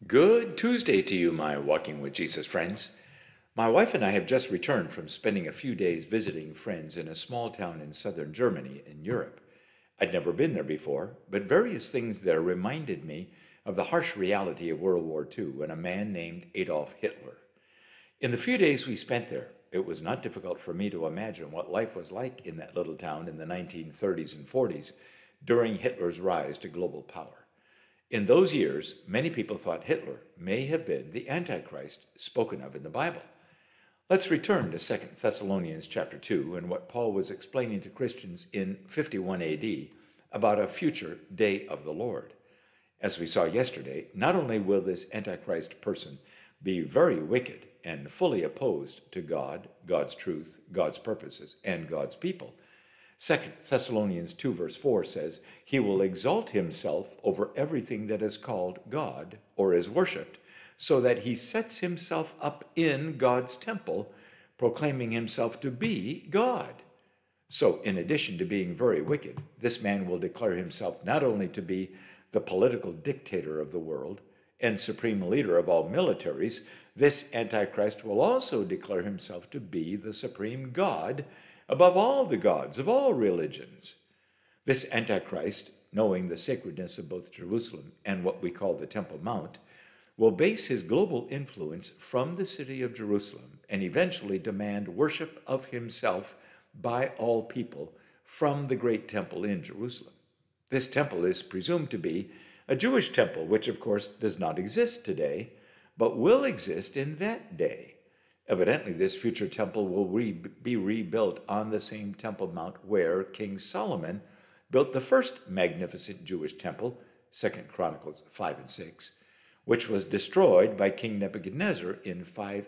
Good Tuesday to you, my Walking with Jesus friends. My wife and I have just returned from spending a few days visiting friends in a small town in southern Germany in Europe. I'd never been there before, but various things there reminded me of the harsh reality of World War II and a man named Adolf Hitler. In the few days we spent there, it was not difficult for me to imagine what life was like in that little town in the 1930s and 40s during Hitler's rise to global power. In those years, many people thought Hitler may have been the Antichrist spoken of in the Bible. Let's return to 2 Thessalonians chapter 2 and what Paul was explaining to Christians in 51 AD about a future day of the Lord. As we saw yesterday, not only will this Antichrist person be very wicked and fully opposed to God, God's truth, God's purposes, and God's people. 2 Thessalonians 2 verse 4 says, "He will exalt himself over everything that is called God or is worshipped, so that he sets himself up in God's temple, proclaiming himself to be God." So, in addition to being very wicked, this man will declare himself not only to be the political dictator of the world and supreme leader of all militaries, this Antichrist will also declare himself to be the supreme God above all the gods of all religions. This Antichrist, knowing the sacredness of both Jerusalem and what we call the Temple Mount, will base his global influence from the city of Jerusalem and eventually demand worship of himself by all people from the great temple in Jerusalem. This temple is presumed to be a Jewish temple, which of course does not exist today, but will exist in that day. Evidently, this future temple will be rebuilt on the same Temple Mount where King Solomon built the first magnificent Jewish temple, 2 Chronicles 5 and 6, which was destroyed by King Nebuchadnezzar in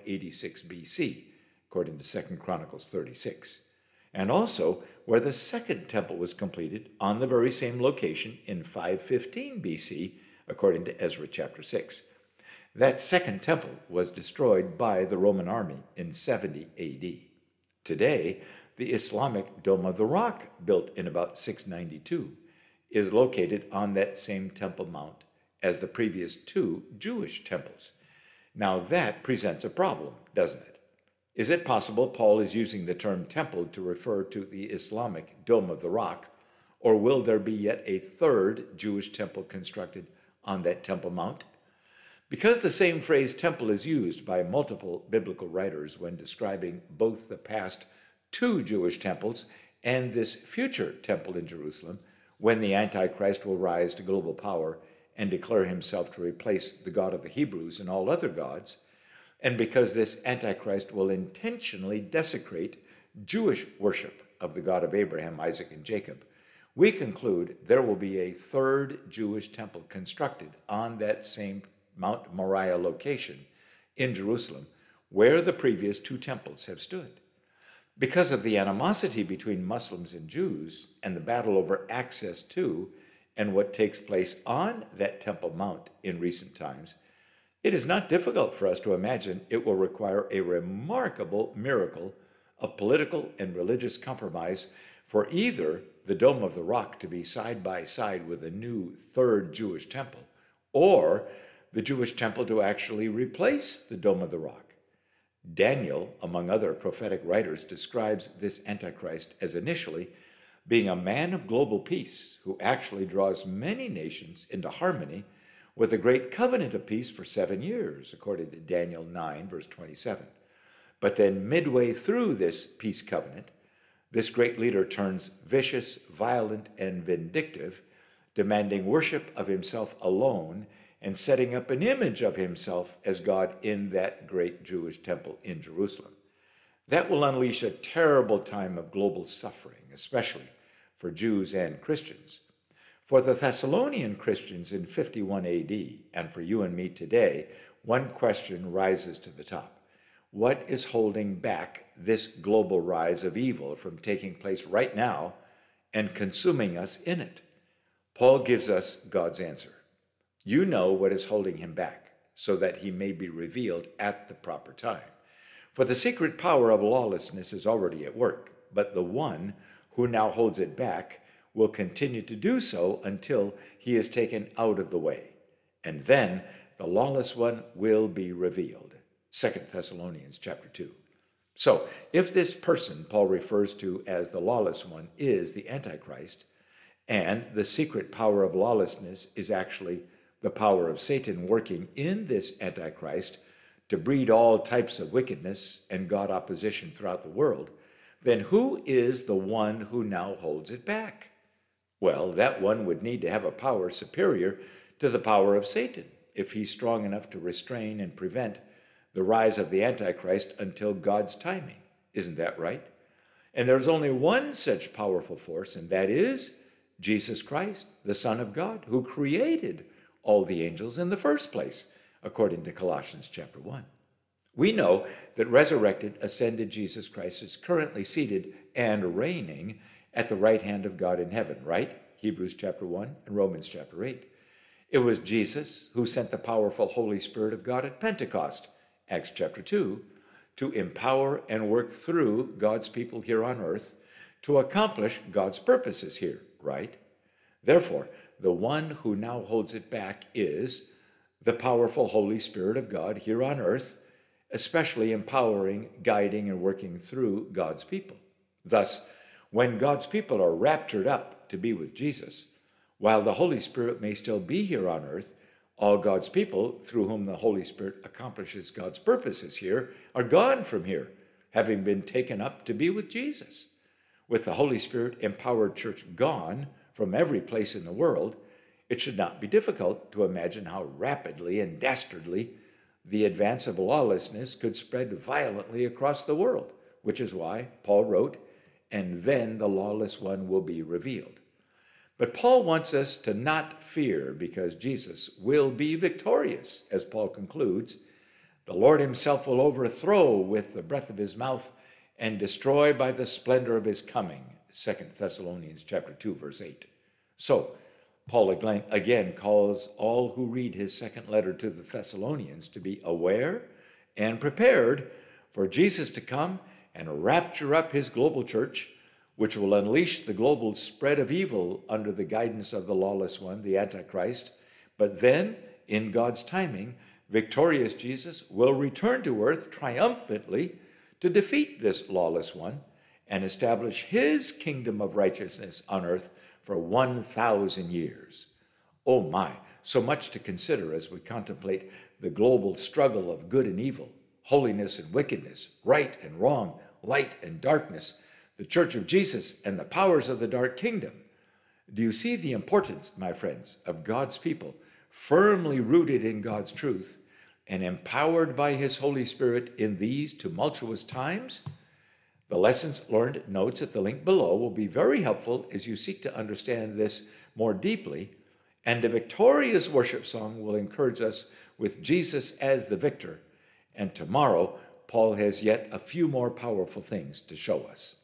586 BC, according to 2 Chronicles 36, and also where the second temple was completed on the very same location in 515 BC, according to Ezra chapter 6. That second temple was destroyed by the Roman army in 70 AD. Today, the Islamic Dome of the Rock, built in about 692, is located on that same Temple Mount as the previous two Jewish temples. Now that presents a problem, doesn't it? Is it possible Paul is using the term temple to refer to the Islamic Dome of the Rock, or will there be yet a third Jewish temple constructed on that Temple Mount? Because the same phrase temple is used by multiple biblical writers when describing both the past two Jewish temples and this future temple in Jerusalem, when the Antichrist will rise to global power and declare himself to replace the God of the Hebrews and all other gods, and because this Antichrist will intentionally desecrate Jewish worship of the God of Abraham, Isaac, and Jacob, we conclude there will be a third Jewish temple constructed on that same Mount Moriah location in Jerusalem, where the previous two temples have stood. Because of the animosity between Muslims and Jews and the battle over access to and what takes place on that Temple Mount in recent times, it is not difficult for us to imagine it will require a remarkable miracle of political and religious compromise for either the Dome of the Rock to be side by side with a new third Jewish temple, or the Jewish temple to actually replace the Dome of the Rock. Daniel, among other prophetic writers, describes this Antichrist as initially being a man of global peace who actually draws many nations into harmony with a great covenant of peace for 7 years, according to Daniel 9, verse 27. But then midway through this peace covenant, this great leader turns vicious, violent, and vindictive, demanding worship of himself alone and setting up an image of himself as God in that great Jewish temple in Jerusalem. That will unleash a terrible time of global suffering, especially for Jews and Christians. For the Thessalonian Christians in 51 AD, and for you and me today, one question rises to the top. What is holding back this global rise of evil from taking place right now and consuming us in it? Paul gives us God's answer. You know what is holding him back, so that he may be revealed at the proper time. For the secret power of lawlessness is already at work, but the one who now holds it back will continue to do so until he is taken out of the way. And then the lawless one will be revealed. 2 Thessalonians chapter 2. So, if this person Paul refers to as the lawless one is the Antichrist, and the secret power of lawlessness is actually the power of Satan working in this Antichrist to breed all types of wickedness and God opposition throughout the world, then who is the one who now holds it back? Well, that one would need to have a power superior to the power of Satan if he's strong enough to restrain and prevent the rise of the Antichrist until God's timing. Isn't that right? And there's only one such powerful force, and that is Jesus Christ, the Son of God, who created all the angels in the first place, according to Colossians chapter 1. We know that resurrected, ascended Jesus Christ is currently seated and reigning at the right hand of God in heaven, right? Hebrews chapter 1 and Romans chapter 8. It was Jesus who sent the powerful Holy Spirit of God at Pentecost, Acts chapter 2, to empower and work through God's people here on earth to accomplish God's purposes here, right? Therefore, the one who now holds it back is the powerful Holy Spirit of God here on earth, especially empowering, guiding, and working through God's people. Thus, when God's people are raptured up to be with Jesus, while the Holy Spirit may still be here on earth, all God's people, through whom the Holy Spirit accomplishes God's purposes here, are gone from here, having been taken up to be with Jesus. With the Holy Spirit empowered church gone from every place in the world, it should not be difficult to imagine how rapidly and dastardly the advance of lawlessness could spread violently across the world, which is why Paul wrote, "And then the lawless one will be revealed." But Paul wants us to not fear because Jesus will be victorious. As Paul concludes, the Lord himself will overthrow with the breath of his mouth and destroy by the splendor of his coming. 2 Thessalonians chapter 2, verse 8. So, Paul again calls all who read his second letter to the Thessalonians to be aware and prepared for Jesus to come and rapture up his global church, which will unleash the global spread of evil under the guidance of the lawless one, the Antichrist. But then, in God's timing, victorious Jesus will return to earth triumphantly to defeat this lawless one and establish his kingdom of righteousness on earth for 1,000 years. Oh my, so much to consider as we contemplate the global struggle of good and evil, holiness and wickedness, right and wrong, light and darkness, the Church of Jesus and the powers of the dark kingdom. Do you see the importance, my friends, of God's people firmly rooted in God's truth and empowered by his Holy Spirit in these tumultuous times? The Lessons Learned notes at the link below will be very helpful as you seek to understand this more deeply, and a victorious worship song will encourage us with Jesus as the victor. And tomorrow, Paul has yet a few more powerful things to show us.